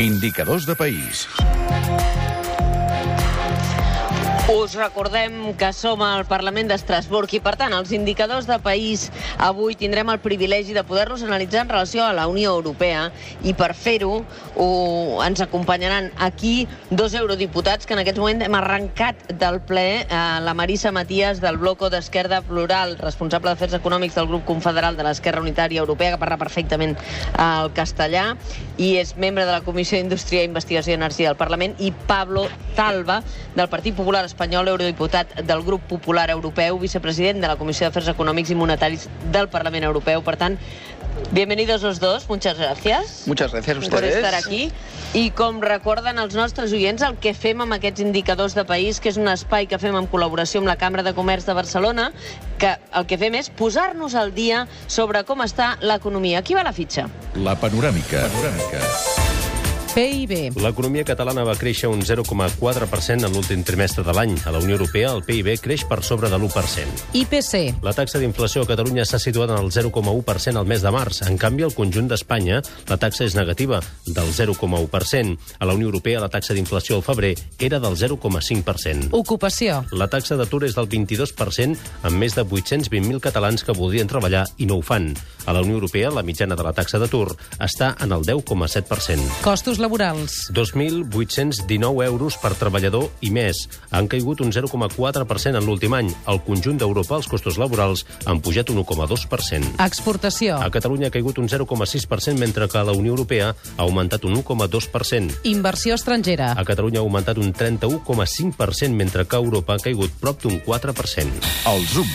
Indicadors de país. Us recordem que som al Parlament d'Estrasburg i, per tant, els indicadors de país avui tindrem el privilegi de poder-los analitzar en relació a la Unió Europea i per fer-ho ens acompanyaran aquí dos eurodiputats que en aquest moment hem arrencat del ple, la Marisa Matías del Bloco d'Esquerda Plural, responsable d'Afers Econòmics del Grup Confederal de l'Esquerra Unitària Europea, que parla perfectament el castellà i és membre de la Comissió d'Indústria, Investigació i Energia del Parlament, i Pablo Zalba, del Partit Popular Espanyol, eurodiputat del Grup Popular Europeu, vicepresident de la Comissió d'Afers Econòmics i Monetaris del Parlament Europeu. Per tant, bienvenidos los dos, muchas gracias. Muchas gracias a ustedes. Por estar aquí. I com recorden els nostres oients, el que fem amb aquests indicadors de país, que és un espai que fem en col·laboració amb la Cambra de Comerç de Barcelona, que el que fem és posar-nos al dia sobre com està l'economia. Aquí va la fitxa. La panoràmica. PIB. L'economia catalana va créixer un 0,4% en l'últim trimestre de l'any. A la Unió Europea, el PIB creix per sobre de l'1%. IPC. La taxa d'inflació a Catalunya s'ha situat en el 0,1% al mes de març. En canvi, al conjunt d'Espanya, la taxa és negativa, del 0,1%. A la Unió Europea, la taxa d'inflació al febrer era del 0,5%. Ocupació. La taxa d'atur és del 22%, amb més de 820.000 catalans que voldrien treballar i no ho fan. A la Unió Europea, la mitjana de la taxa d'atur està en el 10,7%. Costos laborals. 2.819 euros per treballador i mes. Han caigut un 0,4% en l'últim any. Al conjunt d'Europa, els costos laborals han pujat un 1,2%. Exportació. A Catalunya ha caigut un 0,6%, mentre que a la Unió Europea ha augmentat un 1,2%. Inversió estrangera. A Catalunya ha augmentat un 31,5%, mentre que a Europa ha caigut prop d'un 4%. El Zoom.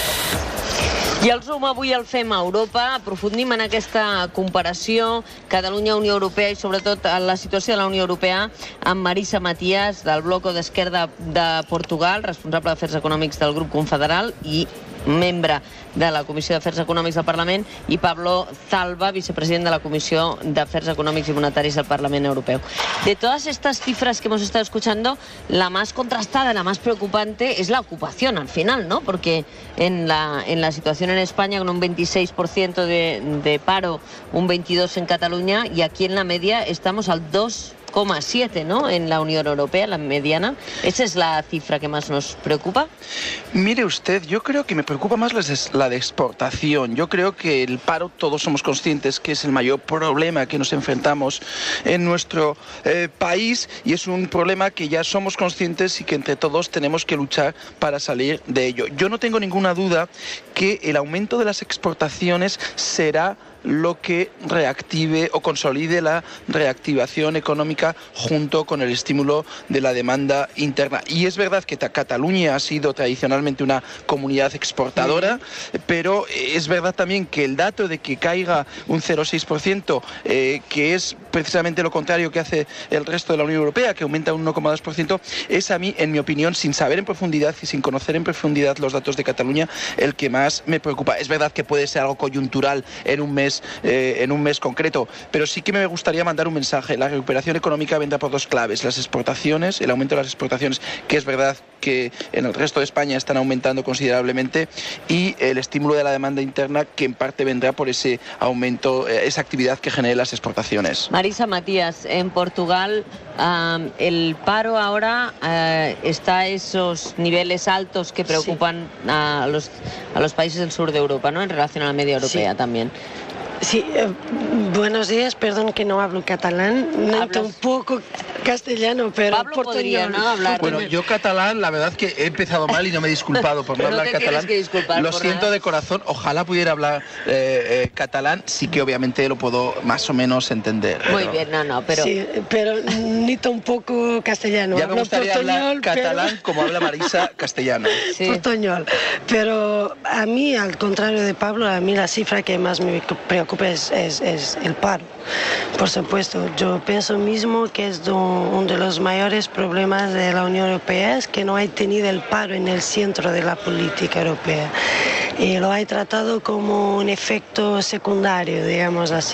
I el Zoom avui el fem a Europa. Aprofundim en aquesta comparació Catalunya-Unió Europea i sobretot en la situació de la Unió Europea amb Marisa Matías del Bloco d'Esquerda de Portugal, responsable d'Afers Econòmics del Grup Confederal i membre de la Comissió d'Afers Econòmics del Parlament, i Pablo Zalba, vicepresident de la Comissió d'Afers Econòmics y Monetarios del Parlamento Europeo. De todas estas cifras que hemos estado escuchando, la más contrastada, la más preocupante es la ocupación al final, ¿no? Porque en la situación en España, con un 26% de paro, un 22% en Cataluña, y aquí en la media estamos al 2,7, ¿no? En la Unión Europea, la mediana. ¿Esa es la cifra que más nos preocupa? Mire usted, yo creo que me preocupa más la de exportación. Yo creo que el paro, todos somos conscientes que es el mayor problema que nos enfrentamos en nuestro país, y es un problema que ya somos conscientes y que entre todos tenemos que luchar para salir de ello. Yo no tengo ninguna duda que el aumento de las exportaciones será lo que reactive o consolide la reactivación económica junto con el estímulo de la demanda interna. Y es verdad que Cataluña ha sido tradicionalmente una comunidad exportadora, pero es verdad también que el dato de que caiga un 0,6%, que es precisamente lo contrario que hace el resto de la Unión Europea, que aumenta un 1,2%, es a mí, en mi opinión, sin saber en profundidad y sin conocer en profundidad los datos de Cataluña, el que más me preocupa. Es verdad que puede ser algo coyuntural en un mes concreto, pero sí que me gustaría mandar un mensaje. La recuperación económica vendrá por dos claves: las exportaciones, el aumento de las exportaciones, que es verdad que en el resto de España están aumentando considerablemente, y el estímulo de la demanda interna, que en parte vendrá por ese aumento, esa actividad que genere las exportaciones. Marisa Matías, en Portugal el paro ahora está a esos niveles altos que preocupan a los países del sur de Europa, ¿no? En relación a la media europea también. Sí, buenos días, perdón que no hablo catalán, no un poco castellano, pero Pablo podría, ¿no? Hablar. Bueno, yo catalán, la verdad que he empezado mal y no me he disculpado por no hablar catalán. Lo siento de corazón, ojalá pudiera hablar catalán, sí que obviamente lo puedo más o menos entender. Muy bien, pero... Sí, pero ni tampoco castellano. Ya me gustaría hablar catalán como habla Marisa castellano. Sí. Portuñol. Pero a mí, al contrario de Pablo, a mí la cifra que más me preocupa es el paro. Por supuesto, yo pienso mismo que es uno de los mayores problemas de la Unión Europea, es que no ha tenido el paro en el centro de la política europea. Y lo ha tratado como un efecto secundario, digamos así.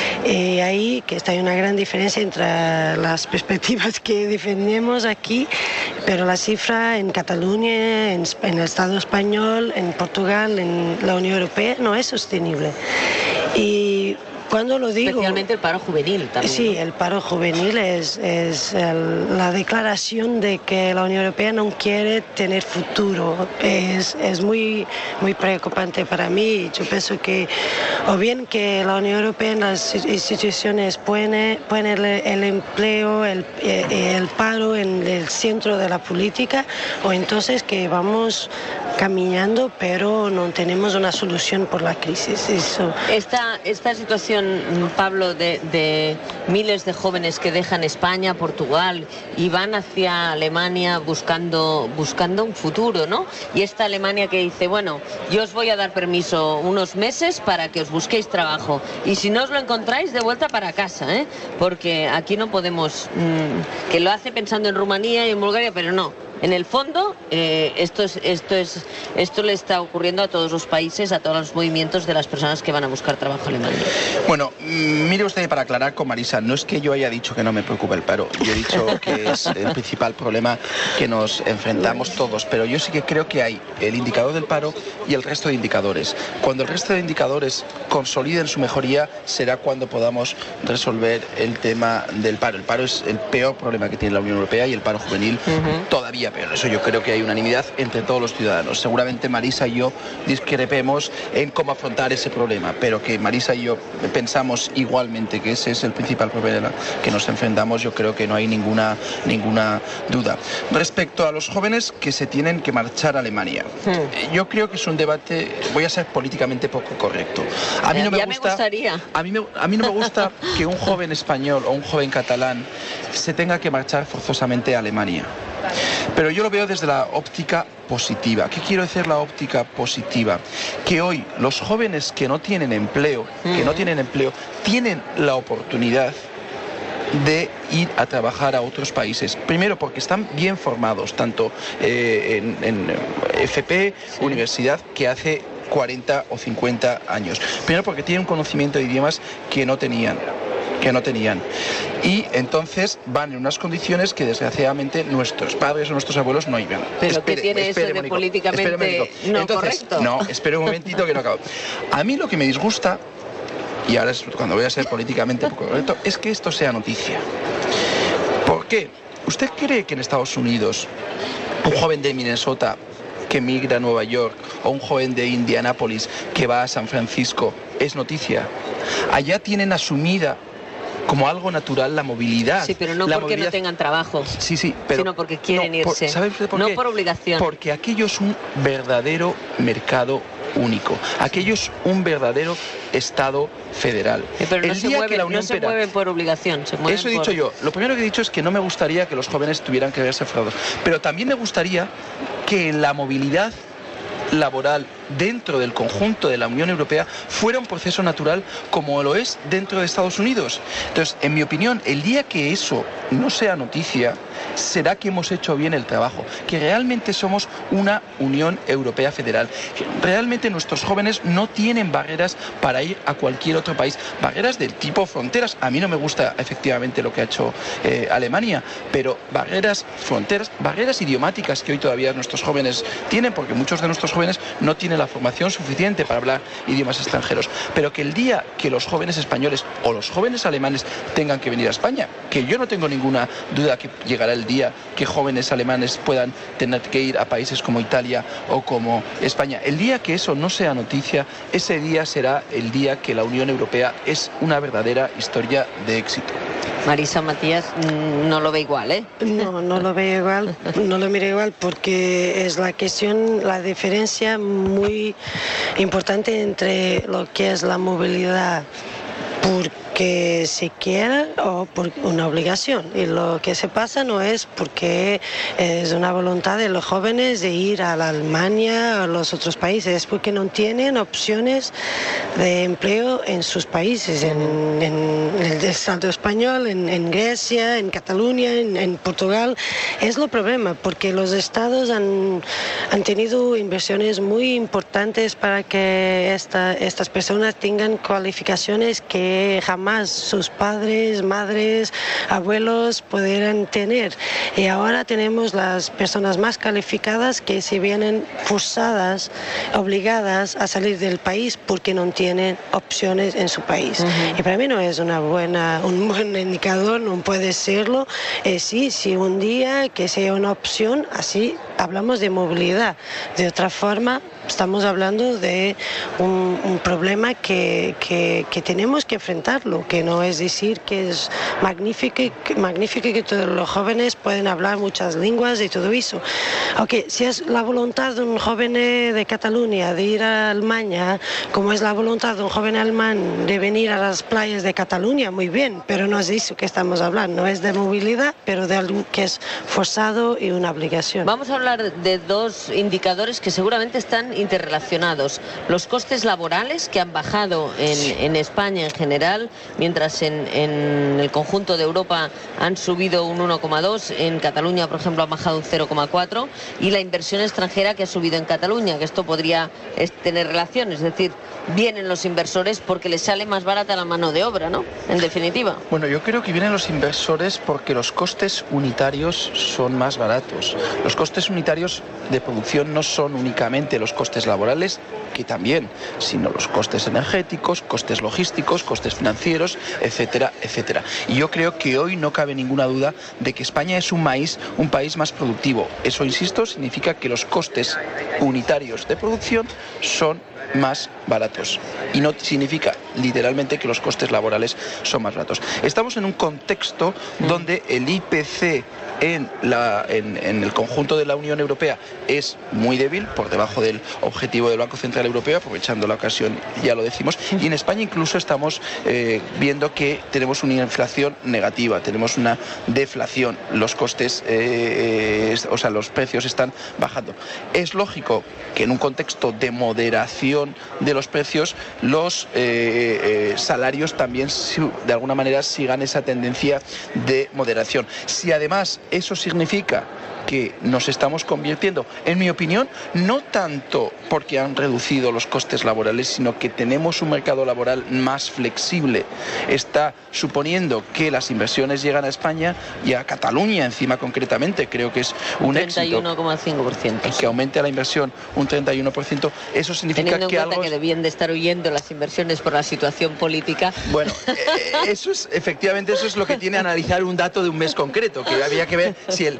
Y ahí que está una gran diferencia entre las perspectivas que defendemos aquí, pero la cifra en Cataluña, en el Estado español, en Portugal, en la Unión Europea, no es sostenible. Y Cuando lo digo... Especialmente el paro juvenil también. Sí, ¿no? el paro juvenil es la declaración de que la Unión Europea no quiere tener futuro. Es muy preocupante para mí. Yo pienso que o bien que la Unión Europea en las instituciones pone el empleo, el paro en el centro de la política, o entonces que vamos caminando pero no tenemos una solución por la crisis. Eso. Esta situación, Pablo, de miles de jóvenes que dejan España, Portugal y van hacia Alemania buscando un futuro, ¿no? Y esta Alemania que dice, bueno, yo os voy a dar permiso unos meses para que os busquéis trabajo y si no os lo encontráis, de vuelta para casa, ¿eh? Porque aquí no podemos, que lo hace pensando en Rumanía y en Bulgaria, pero no. En el fondo, esto le está ocurriendo a todos los países, a todos los movimientos de las personas que van a buscar trabajo en Alemania. Bueno, mire usted, para aclarar con Marisa, no es que yo haya dicho que no me preocupa el paro, yo he dicho que es el principal problema que nos enfrentamos todos, pero yo sí que creo que hay el indicador del paro y el resto de indicadores. Cuando el resto de indicadores consoliden su mejoría, será cuando podamos resolver el tema del paro. El paro es el peor problema que tiene la Unión Europea y el paro juvenil todavía peor. Eso yo creo que hay unanimidad entre todos los ciudadanos. Seguramente Marisa y yo discrepemos en cómo afrontar ese problema, pero que Marisa y yo pensamos igualmente que ese es el principal problema que nos enfrentamos, yo creo que no hay ninguna duda. Respecto a los jóvenes que se tienen que marchar a Alemania, yo creo que es un debate, voy a ser políticamente poco correcto. A mí no me gustaría. A mí no me gusta que un joven español o un joven catalán se tenga que marchar forzosamente a Alemania. Pero yo lo veo desde la óptica positiva. ¿Qué quiero decir la óptica positiva? Que hoy los jóvenes que no tienen empleo, tienen la oportunidad de ir a trabajar a otros países. Primero porque están bien formados, tanto en FP, universidad, que hace 40 o 50 años. Primero porque tienen un conocimiento de idiomas que no tenían. Y entonces van en unas condiciones que desgraciadamente nuestros padres o nuestros abuelos no iban. Pero ¿qué tiene eso de políticamente no correcto? No, espera un momentito que no acabo. A mí lo que me disgusta, y ahora es cuando voy a ser políticamente poco correcto, es que esto sea noticia. ¿Por qué? ¿Usted cree que en Estados Unidos un joven de Minnesota que migra a Nueva York o un joven de Indianápolis que va a San Francisco es noticia? Allá tienen asumida como algo natural la movilidad. Sí, pero no porque no tengan trabajo. Sí, pero sino porque quieren irse. ¿Sabe usted por qué? No por obligación. Porque aquello es un verdadero mercado único. Aquello es un verdadero Estado federal. Pero no se mueven por obligación. Eso he dicho yo. Lo primero que he dicho es que no me gustaría que los jóvenes tuvieran que verse forzados. Pero también me gustaría que la movilidad laboral dentro del conjunto de la Unión Europea fuera un proceso natural como lo es dentro de Estados Unidos. Entonces, en mi opinión, el día que eso no sea noticia, será que hemos hecho bien el trabajo, que realmente somos una Unión Europea federal, que realmente nuestros jóvenes no tienen barreras para ir a cualquier otro país, barreras del tipo fronteras. A mí no me gusta efectivamente lo que ha hecho Alemania, pero barreras fronteras, barreras idiomáticas que hoy todavía nuestros jóvenes tienen, porque muchos de nuestros jóvenes no tienen la formación suficiente para hablar idiomas extranjeros, pero que el día que los jóvenes españoles o los jóvenes alemanes tengan que venir a España, que yo no tengo ninguna duda que llegará el día que jóvenes alemanes puedan tener que ir a países como Italia o como España, el día que eso no sea noticia, ese día será el día que la Unión Europea es una verdadera historia de éxito. Marisa Matías no lo ve igual, ¿eh? No lo veo igual, no lo miro igual porque es la cuestión, la diferencia muy importante entre lo que es la movilidad porque se quiera o por una obligación. Y lo que se pasa no es porque es una voluntad de los jóvenes de ir a la Alemania o a los otros países, es porque no tienen opciones de empleo en sus países, en el Estado español, en Grecia, en Cataluña, en Portugal. Es el problema, porque los estados han tenido inversiones muy importantes para que estas personas tengan cualificaciones que jamás jamás sus padres, madres, abuelos pudieran tener. Y ahora tenemos las personas más calificadas que se vienen forzadas, obligadas a salir del país porque no tienen opciones en su país. Y para mí no es un buen indicador, no puede serlo. Sí, si un día que sea una opción, así hablamos de movilidad. De otra forma, estamos hablando de un problema que tenemos que enfrentarlo, que no es decir que es magnífico que todos los jóvenes pueden hablar muchas lenguas y todo eso. Aunque si es la voluntad de un joven de Cataluña de ir a Alemania, como es la voluntad de un joven alemán de venir a las playas de Cataluña, muy bien, pero no es de eso que estamos hablando, no es de movilidad, pero de algo que es forzado y una obligación. Vamos a hablar de dos indicadores que seguramente están interrelacionados. Los costes laborales, que han bajado en España en general, mientras en el conjunto de Europa han subido un 1,2, en Cataluña, por ejemplo, han bajado un 0,4, y la inversión extranjera, que ha subido en Cataluña, que esto podría tener relación, es decir, vienen los inversores porque les sale más barata la mano de obra, ¿no? En definitiva. Bueno, yo creo que vienen los inversores porque los costes unitarios son más baratos. Los costes unitarios de producción no son únicamente los costes laborales, que también, sino los costes energéticos, costes logísticos, costes financieros, etcétera, etcétera. Y yo creo que hoy no cabe ninguna duda de que España es un país más productivo. Eso, insisto, significa que los costes unitarios de producción son más baratos, y no significa literalmente que los costes laborales son más baratos. Estamos en un contexto donde el IPC en el conjunto de la Unión Europea es muy débil, por debajo del objetivo del Banco Central Europeo, aprovechando la ocasión ya lo decimos, y en España incluso estamos viendo que tenemos una inflación negativa, tenemos una deflación, los costes, los precios están bajando. Es lógico que en un contexto de moderación de los precios, los salarios también de alguna manera sigan esa tendencia de moderación. Si además eso significa que nos estamos convirtiendo, en mi opinión, no tanto porque han reducido los costes laborales, sino que tenemos un mercado laboral más flexible. Está suponiendo que las inversiones llegan a España y a Cataluña encima concretamente, creo que es un 31,5%. Y que aumente la inversión un 31%, eso significa teniendo que en cuenta que debían de estar huyendo las inversiones por la situación política. Bueno, efectivamente eso es lo que tiene analizar un dato de un mes concreto, que había que ver si el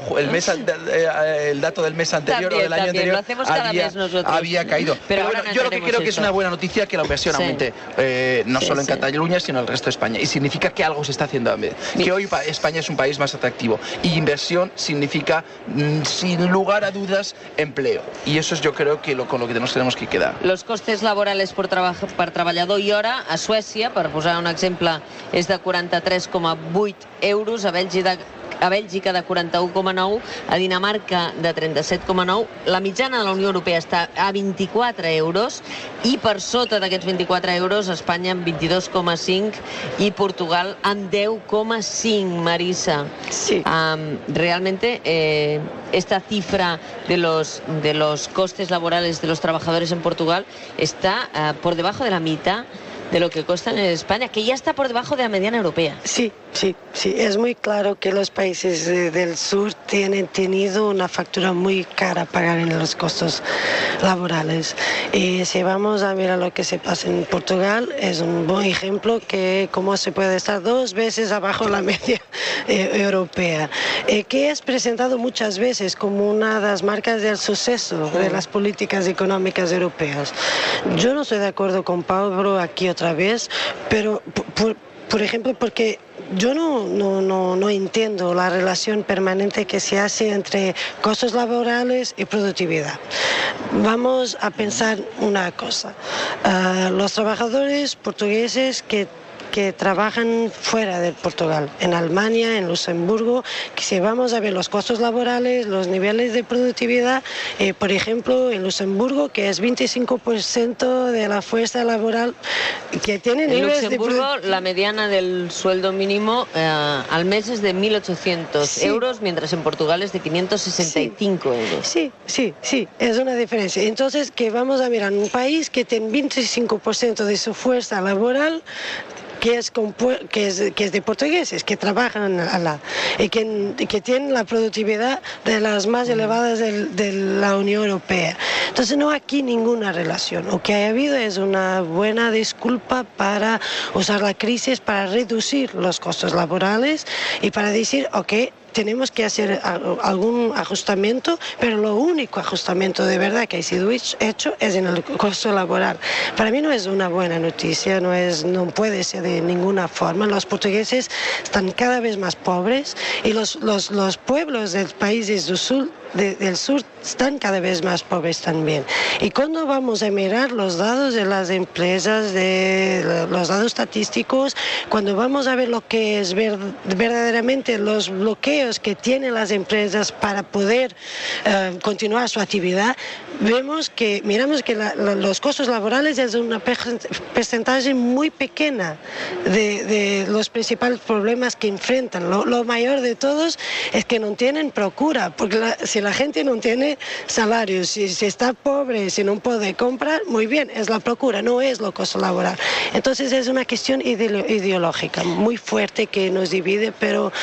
dato del mes anterior también, o del año anterior lo hacemos cada mes nosotros. Había caído. Pero bueno, yo lo que creo que es una buena noticia que la inversión aumente, no solo en Cataluña, sino en el resto de España. Y significa que algo se está haciendo. Que hoy España es un país más atractivo. Y inversión significa, sin lugar a dudas, empleo. Y eso es, yo creo, que con lo que nos tenemos que quedar. Los costes laborales per treballador i hora a Suècia, per posar un exemple, és de 43,8 euros, a Bèlgica de 41,9, a Dinamarca de 37,9. La mitjana de la Unió Europea està a 24 euros i per sota d'aquests 24 euros Espanya amb 22,5 i Portugal amb 10,5, Marisa. Sí. Realmente esta cifra de los costes laborales de los trabajadores en Portugal está por debajo de la mitad de lo que cuestan en España, que ya está por debajo de la mediana europea. Sí, es muy claro que los países del sur tienen tenido una factura muy cara a pagar en los costos laborales. Y si vamos a mirar lo que se pasa en Portugal, es un buen ejemplo que cómo se puede estar 2 veces abajo la media europea, que es presentado muchas veces como una de las marcas del suceso de las políticas económicas europeas. Yo no estoy de acuerdo con Pablo aquí otra vez, pero por ejemplo, porque yo no entiendo la relación permanente que se hace entre costos laborales y productividad. Vamos a pensar una cosa. Los trabajadores portugueses que trabajan fuera de Portugal, en Alemania, en Luxemburgo, que si vamos a ver los costos laborales, los niveles de productividad, por ejemplo, en Luxemburgo, que es 25% de la fuerza laboral que tiene niveles de Luxemburgo, la mediana del sueldo mínimo al mes es de 1.800 euros, mientras en Portugal es de 565 euros. Sí, es una diferencia. Entonces, que vamos a mirar un país que tiene 25% de su fuerza laboral que es de portugueses, que trabajan y que tienen la productividad de las más elevadas de la Unión Europea. Entonces no hay aquí ninguna relación. Lo que ha habido es una buena disculpa para usar la crisis para reducir los costos laborales y para decir, ok, tenemos que hacer algún ajustamiento, pero lo único ajustamiento de verdad que ha sido hecho es en el costo laboral. Para mí no es una buena noticia, no puede ser de ninguna forma. Los portugueses están cada vez más pobres y los pueblos de los países del sur están cada vez más pobres también. Y cuando vamos a mirar los datos de las empresas, los datos estadísticos, cuando vamos a ver lo que es verdaderamente los bloqueos que tienen las empresas para poder continuar su actividad, miramos que los costos laborales es una porcentaje muy pequeña de los principales problemas que enfrentan. Lo mayor de todos es que no tienen procura, porque si la gente no tiene salarios, si está pobre, si no puede comprar, muy bien, es la procura, no es lo costo laboral. Entonces es una cuestión ideológica muy fuerte que nos divide, pero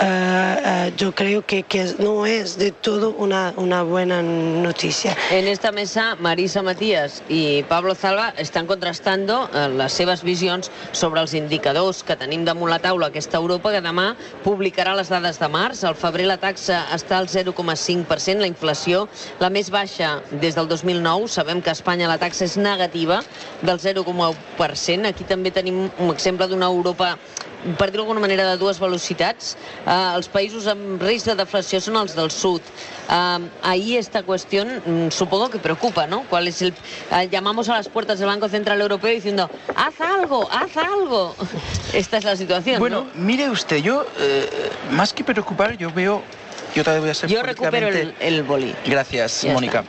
yo creo que no es de todo una buena noticia. En esta mesa, Marisa Matías i Pablo Zalba estan contrastant les seves visions sobre els indicadors que tenim damunt la taula aquesta Europa, que demà publicarà les dades de març. Al febrer la taxa està al 0,5%, la inflació la més baixa des del 2009. Sabem que a Espanya la taxa és negativa, del 0,1%. Aquí també tenim un exemple d'una Europa, per dir-ho d'alguna manera, de dues velocitats. Els països amb risc de deflació són els del sud. Ahí esta cuestión supongo que preocupa, ¿no? ¿Cuál es llamamos a las puertas del Banco Central Europeo diciendo, haz algo, haz algo. Esta es la situación, bueno, ¿no? Mire usted, yo, más que preocupar, yo veo... Yo recupero el boli. Gracias, Mónica.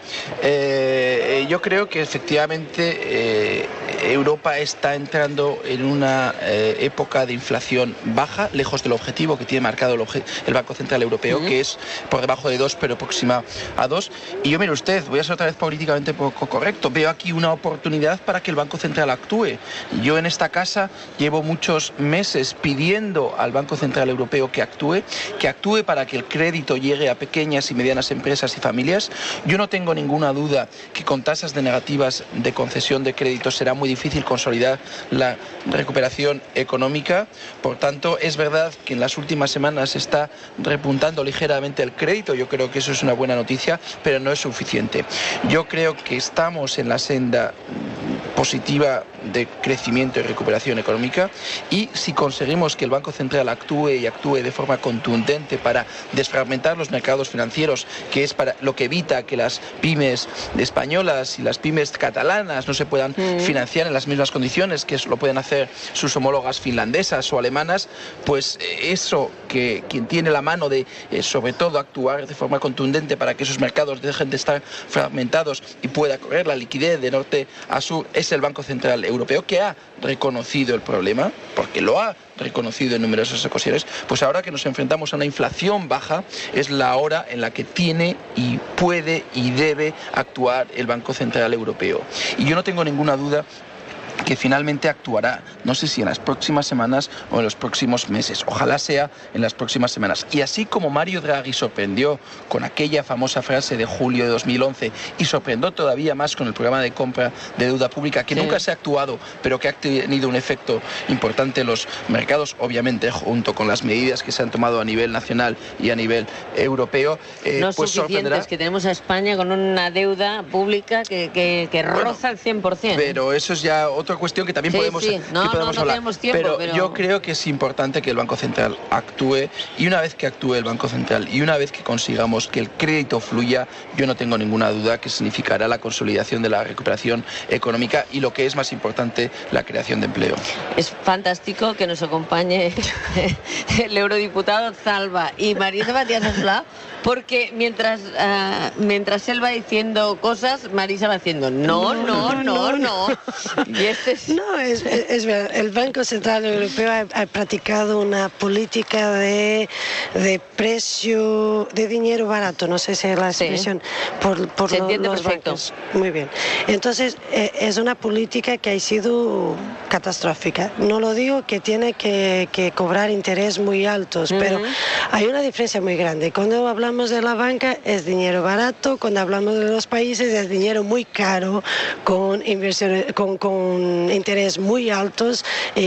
Yo creo que efectivamente Europa está entrando en una época de inflación baja, lejos del objetivo que tiene marcado el Banco Central Europeo, que es por debajo de 2, pero próxima a 2. Y yo, mire usted, voy a ser otra vez políticamente poco correcto. Veo aquí una oportunidad para que el Banco Central actúe. Yo en esta casa llevo muchos meses pidiendo al Banco Central Europeo que actúe para que el crédito llegue a pequeñas y medianas empresas y familias. Yo no tengo ninguna duda que con tasas negativas de concesión de créditos será muy difícil consolidar la recuperación económica. Por tanto, es verdad que en las últimas semanas está repuntando ligeramente el crédito. Yo creo que eso es una buena noticia, pero no es suficiente. Yo creo que estamos en la senda positiva de crecimiento y recuperación económica, y si conseguimos que el Banco Central actúe de forma contundente para desfragmentar los mercados financieros, que es para lo que evita que las pymes españolas y las pymes catalanas no se puedan financiar en las mismas condiciones que lo pueden hacer sus homólogas finlandesas o alemanas, pues eso, que quien tiene la mano de sobre todo actuar de forma contundente para que esos mercados dejen de estar fragmentados y pueda correr la liquidez de norte a sur, es el Banco Central Europeo, que ha reconocido el problema, porque lo ha reconocido en numerosas ocasiones. Pues ahora que nos enfrentamos a una inflación baja, es la hora en la que tiene y puede y debe actuar el Banco Central Europeo. Y yo no tengo ninguna duda que finalmente actuará, no sé si en las próximas semanas o en los próximos meses, ojalá sea en las próximas semanas. Y así como Mario Draghi sorprendió con aquella famosa frase de julio de 2011 y sorprendió todavía más con el programa de compra de deuda pública, que nunca se ha actuado, pero que ha tenido un efecto importante en los mercados, obviamente junto con las medidas que se han tomado a nivel nacional y a nivel europeo, no pues sorprenderá. Es que tenemos a España con una deuda pública que roza el 100%. Pero eso es ya otra cuestión que también podemos hablar. Pero yo creo que es importante que el Banco Central actúe, y una vez que actúe el Banco Central y una vez que consigamos que el crédito fluya, yo no tengo ninguna duda que significará la consolidación de la recuperación económica y, lo que es más importante, la creación de empleo. Es fantástico que nos acompañe el eurodiputado Zalba y Marisa Matías Esplá, porque mientras él va diciendo cosas, Marisa va haciendo no. Y No, es verdad. El Banco Central Europeo ha practicado una política de precio de dinero barato, no sé si es la expresión, por los bancos. Muy bien. Entonces, es una política que ha sido catastrófica. No lo digo que tiene que cobrar intereses muy altos, pero hay una diferencia muy grande. Cuando hablamos de la banca es dinero barato, cuando hablamos de los países es dinero muy caro, con inversiones, con intereses muy altos,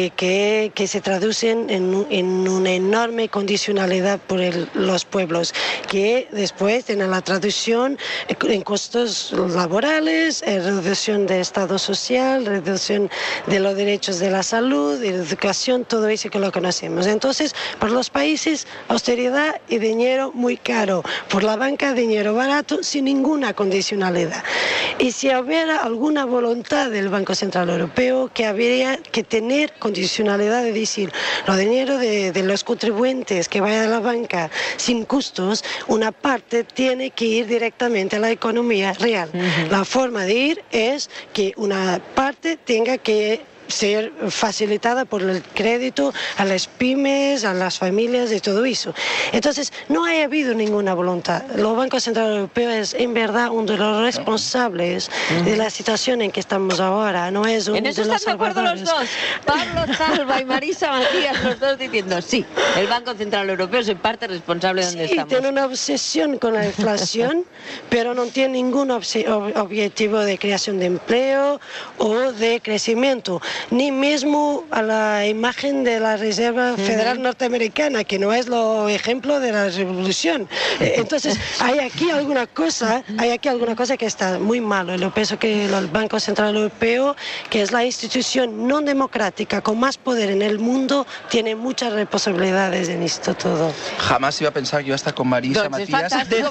que se traducen en una enorme condicionalidad por los pueblos, que después tienen la traducción en costos laborales, reducción de estado social, reducción de los derechos de la salud, de la educación, todo eso que lo conocemos. Entonces, por los países, austeridad y dinero muy caro. Por la banca, dinero barato, sin ninguna condicionalidad. Y si hubiera alguna voluntad del Banco Central Europeo, que habría que tener condicionalidad de decir, los dinero de los contribuyentes que vayan a la banca sin costos, una parte tiene que ir directamente a la economía real. La forma de ir es que una parte tenga que ser facilitada por el crédito a las pymes, a las familias y todo eso. Entonces, no ha habido ninguna voluntad. El Banco Central Europeo es en verdad uno de los responsables de la situación en que estamos ahora. No es uno en eso de los están de acuerdo los dos. Pablo Zalba y Marisa Matías, los dos diciendo sí, el Banco Central Europeo es en parte responsable de donde estamos. Tiene una obsesión con la inflación, pero no tiene ningún objetivo de creación de empleo o de crecimiento, ni mismo a la imagen de la Reserva Federal Norteamericana, que no es lo ejemplo de la revolución. Entonces, hay aquí alguna cosa que está muy malo. Yo pienso que el Banco Central Europeo, que es la institución no democrática con más poder en el mundo, tiene muchas responsabilidades en esto todo. Jamás iba a pensar que iba a estar con Marisa Matías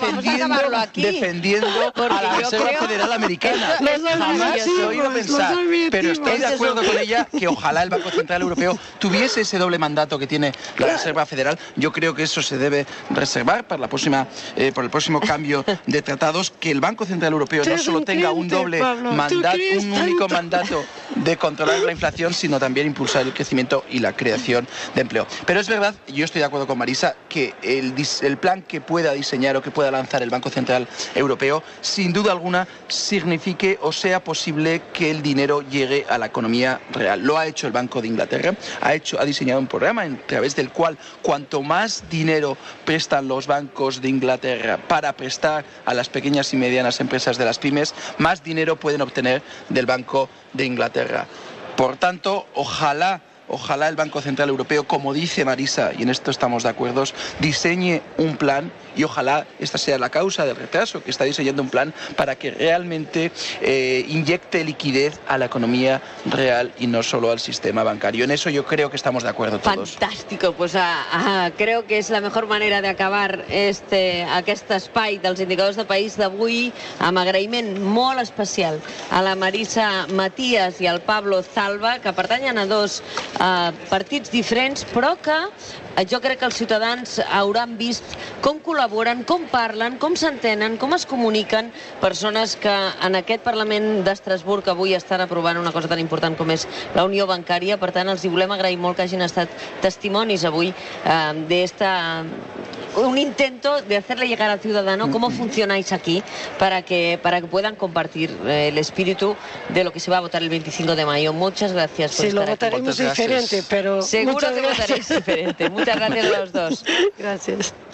defendiendo a la Reserva Federal Americana. Jamás lo iba a pensar, pero estoy de acuerdo con ella que ojalá el Banco Central Europeo tuviese ese doble mandato que tiene la Reserva Federal. Yo creo que eso se debe reservar para por el próximo cambio de tratados, que el Banco Central Europeo no solo tenga un doble mandato, un único mandato de controlar la inflación, sino también impulsar el crecimiento y la creación de empleo. Pero es verdad, yo estoy de acuerdo con Marisa, que el plan que pueda diseñar o que pueda lanzar el Banco Central Europeo, sin duda alguna, signifique o sea posible que el dinero llegue a la economía real. Lo ha hecho el Banco de Inglaterra, ha diseñado un programa a través del cual cuanto más dinero prestan los bancos de Inglaterra para prestar a las pequeñas y medianas empresas de las pymes, más dinero pueden obtener del Banco de Inglaterra. Por tanto, ojalá el Banco Central Europeo, como dice Marisa, y en esto estamos de acuerdo, diseñe un plan, y ojalá esta sea la causa del retraso, que está diseñando un plan para que realmente inyecte liquidez a la economía real y no solo al sistema bancario. En eso yo creo que estamos de acuerdo todos. Fantàstic, pues creo que és la mejor manera d'acabar aquest espai dels indicadors de país d'avui, amb agraïment molt especial a la Marisa Matías i al Pablo Zalba, que pertanyen a dos partits diferents, però que jo crec que els ciutadans hauran vist com col·laboren, com parlen, com s'entenen, com es comuniquen, persones que en aquest Parlament d'Estrasburg avui estan aprovant una cosa tan important com és la unió bancària. Per tant, els hi volem agrair molt que hagin estat testimonis avui un intento de hacerle llegar al ciudadano cómo funcionáis aquí para que puedan compartir el espíritu de lo que se va a votar el 25 de mayo. Muchas gracias por estar aquí. Sí, lo votaremos diferente, pero seguro que votaréis diferente. Muchas gracias a los dos. Gracias.